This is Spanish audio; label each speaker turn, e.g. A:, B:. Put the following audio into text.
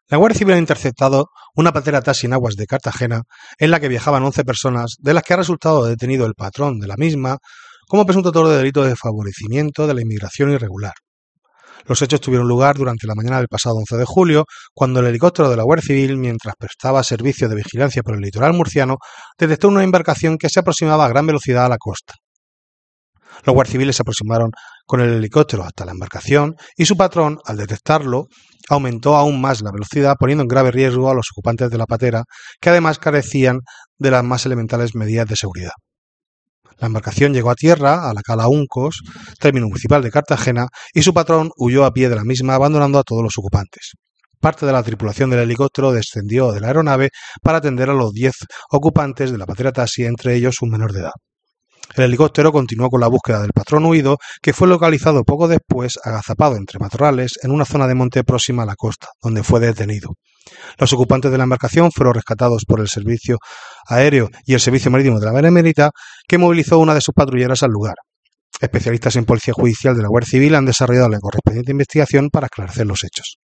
A: La Guardia Civil ha interceptado una patera taxi en aguas de Cartagena en la que viajaban 11 personas, de las que ha resultado detenido el patrón de la misma como presunto autor de delitos de favorecimiento de la inmigración irregular. Los hechos tuvieron lugar durante la mañana del pasado 11 de julio, cuando el helicóptero de la Guardia Civil, mientras prestaba servicio de vigilancia por el litoral murciano, detectó una embarcación que se aproximaba a gran velocidad a la costa. Los guardias civiles se aproximaron con el helicóptero hasta la embarcación y su patrón, al detectarlo, aumentó aún más la velocidad, poniendo en grave riesgo a los ocupantes de la patera, que además carecían de las más elementales medidas de seguridad. La embarcación llegó a tierra, a la cala Uncos, término municipal de Cartagena, y su patrón huyó a pie de la misma, abandonando a todos los ocupantes. Parte de la tripulación del helicóptero descendió de la aeronave para atender a los 10 ocupantes de la patera taxi, entre ellos un menor de edad. El helicóptero continuó con la búsqueda del patrón huido, que fue localizado poco después, agazapado entre matorrales, en una zona de monte próxima a la costa, donde fue detenido. Los ocupantes de la embarcación fueron rescatados por el Servicio Aéreo y el Servicio Marítimo de la Benemérita, que movilizó una de sus patrulleras al lugar. Especialistas en Policía Judicial de la Guardia Civil han desarrollado la correspondiente investigación para esclarecer los hechos.